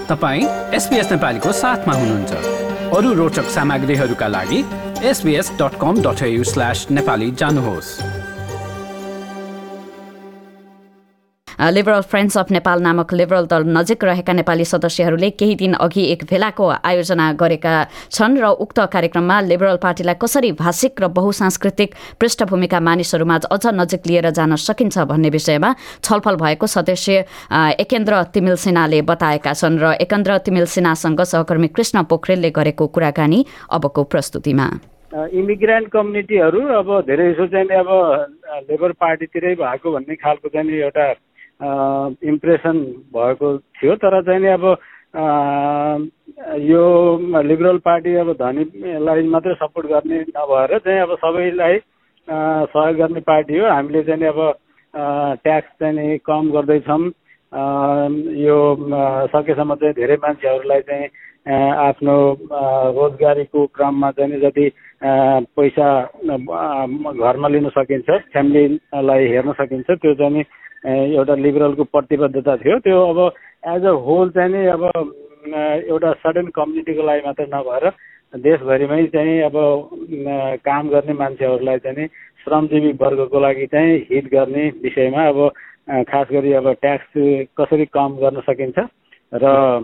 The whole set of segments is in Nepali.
तपाईँ SBS नेपालीको साथमा हुनुहुन्छ। अरू रोचक सामग्रीहरूका लागि sbs.com.au/nepali जानुहोस्। लिबरल फ्रेन्ड्स अफ नेपाल नामक लिबरल दल नजिक रहेका नेपाली सदस्यहरूले केही दिन अघि एक भेलाको आयोजना गरेका छन् र उक्त कार्यक्रममा लिबरल पार्टीलाई कसरी भाषिक र बहुसांस्कृतिक पृष्ठभूमिका मानिसहरूमाझ अझ नजिक लिएर जान सकिन्छ भन्ने विषयमा छलफल भएको सदस्य एकेन्द्र तिमिल सिन्हाले बताएका छन् र एकेन्द्र तिमिल सिन्हासँग सहकर्मी कृष्ण पोखरेलले गरेको कुराकानी अबको प्रस्तुतिमा। इमिग्रेन्ट कम्युनिटीहरू अब धेरै जसो चाहिँ अब लेबर पार्टीतिरै भएको भन्ने खालको चाहिँ एउटा इम्प्रेसन भएको थियो। तर चाहिँ अब यो लिबरल पार्टी अब धनीलाई मात्रै सपोर्ट गर्ने नभएर चाहिँ अब सबैलाई सहयोग गर्ने पार्टी हो। हामीले चाहिँ अब ट्याक्स चाहिँ कम गर्दैछौँ। यो सकेसम्म चाहिँ धेरै मान्छेहरूलाई चाहिँ आफ्नो रोजगारीको क्रममा चाहिँ जति पैसा घरमा लिन सकिन्छ, फ्यामिलीलाई हेर्न सकिन्छ, त्यो चाहिँ एउटा लिबरलको प्रतिबद्धता थियो। त्यो अब एज अ होल चाहिँ नि अब एउटा सर्टेन कम्युनिटीको लागि मात्र नभएर देशभरिमै चाहिँ अब काम गर्ने मान्छेहरूलाई चाहिँ श्रमजीवी वर्गको लागि चाहिँ हित गर्ने विषयमा अब खास गरी अब ट्याक्स कसरी कम गर्न सकिन्छ र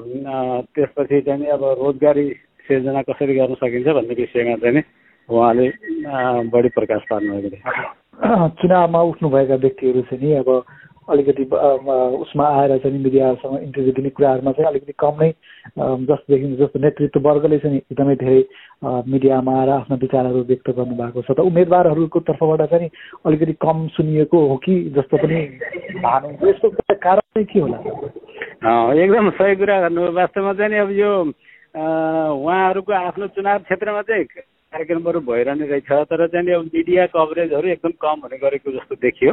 त्यसपछि चाहिँ अब रोजगारी सिर्जना कसरी गर्न सकिन्छ भन्ने विषयमा चाहिँ उहाँले बढी प्रकाश पार्नुभएको थियो। चुनावमा उठ्नुभएका व्यक्तिहरू चाहिँ नि अब अलिकति उसमा आएर चाहिँ मिडियासँग इन्टरभ्यू दिने कुराहरूमा चाहिँ अलिकति कम नै जस्तो देखिन्छ। जस्तो नेतृत्व वर्गले चाहिँ एकदमै धेरै मिडियामा आएर आफ्ना विचारहरू व्यक्त गर्नुभएको छ। त उम्मेदवारहरूको तर्फबाट चाहिँ अलिकति कम सुनिएको हो कि जस्तो पनि भानु, यसको कारण चाहिँ के होला? एकदम सही कुरा गर्नु। वास्तवमा चाहिँ अब यो उहाँहरूको आफ्नो चुनाव क्षेत्रमा चाहिँ कार्यक्रमहरू भइरहने रहेछ, तर चाहिँ अब मिडिया कभरेजहरू एकदम कम हुने गरेको जस्तो देखियो।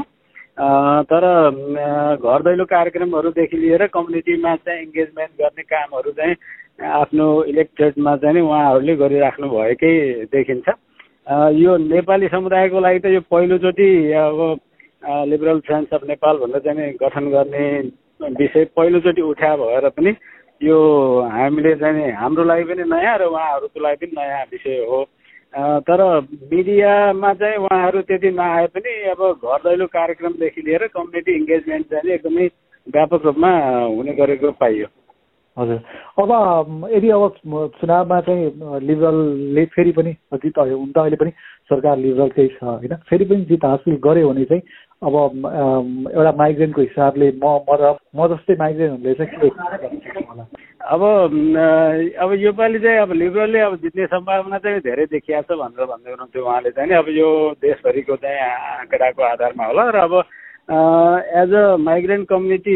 तर घर दैलो कार्यक्रमहरूदेखि लिएर कम्युनिटीमा चाहिँ इङ्गेजमेन्ट गर्ने कामहरू चाहिँ आफ्नो इलेक्टेडमा चाहिँ उहाँहरूले गरिराख्नु भएकै देखिन्छ। यो नेपाली समुदायको लागि त यो पहिलोचोटि अब लिबरल फ्रेन्ड्स अफ नेपाल भनेर चाहिँ गठन गर्ने विषय पहिलोचोटि उठा भएर पनि यो हामीले चाहिँ हाम्रो लागि पनि नयाँ र उहाँहरूको लागि पनि नयाँ विषय हो। तर मिडियामा चाहिँ उहाँहरू त्यति नआए पनि अब घर दैलो कार्यक्रमदेखि लिएर कम्युनिटी इङ्गेजमेन्ट चाहिँ एकदमै व्यापक रूपमा हुने गरेको पाइयो। हजुर, अब यदि अब चुनावमा चाहिँ लिबरलले फेरि पनि जित आयो, हुन त अहिले पनि सरकार लिबरलकै छ होइन, फेरि पनि जित हासिल गर्यो भने चाहिँ अब एउटा माइग्रेन्टको हिसाबले म जस्तै माइग्रेन्टहरूले चाहिँ के होला? अब योपालि चाहिँ अब लिबरलले अब जित्ने सम्भावना चाहिँ धेरै देखिया छ भनेर भन्दै हुनुहुन्थ्यो उहाँले चाहिँ। अब यो देशभरिको चाहिँ आँकडाको आधारमा होला र अब एज अ माइग्रेन्ट कम्युनिटी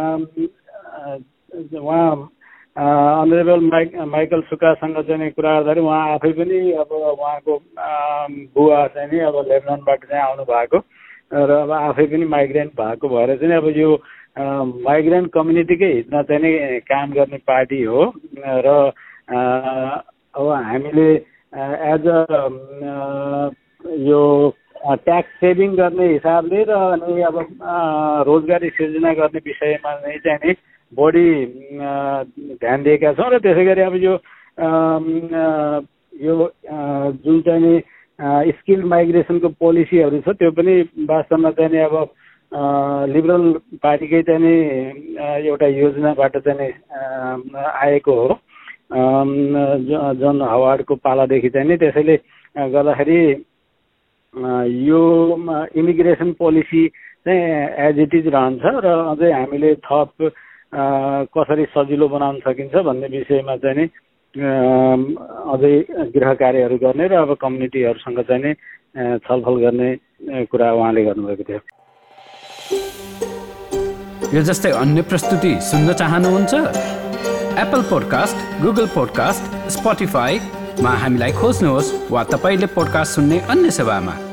उहाँ अनरेबल माइकल सुकासँग चाहिँ कुरा गर्दाखेरि उहाँ आफै पनि अब उहाँको बुवा चाहिँ नि अब लेबननबाट चाहिँ आउनु भएको र अब आफै पनि माइग्रेन्ट भएको भएर चाहिँ अब यो माइग्रेन्ट कम्युनिटीकै हितमा चाहिँ नि काम गर्ने पार्टी हो। र अब हामीले एज अ यो ट्याक्स सेभिङ गर्ने हिसाबले र अनि अब रोजगारी सिर्जना गर्ने विषयमा नै चाहिँ नि बढी ध्यान दिएका छौँ। र त्यसै गरी अब यो जुन चाहिँ नि स्किल माइग्रेसनको पोलिसीहरू छ त्यो पनि वास्तवमा चाहिँ नि अब लिबरल पार्टीकै चाहिँ नि एउटा योजनाबाट चाहिँ नि आएको हो जन हावार्डको पालादेखि चाहिँ नि। त्यसैले गर्दाखेरि यो इमिग्रेसन पोलिसी चाहिँ एज इट इज रहन्छ र अझै हामीले थप कसरी सजिलो बनाउन सकिन्छ भन्ने विषयमा चाहिँ नि अझै गृह कार्यहरू गर्ने र अब कम्युनिटीहरूसँग चाहिँ नि छलफल गर्ने कुरा उहाँले गर्नुभएको थियो। यो जस्तै अन्य प्रस्तुति सुन्न चाहनुहुन्छ? एप्पल पोडकास्ट, गुगल पोडकास्ट, स्पोटिफाईमा हामीलाई खोज्नुहोस् वा तपाईँले पोडकास्ट सुन्ने अन्य सेवामा।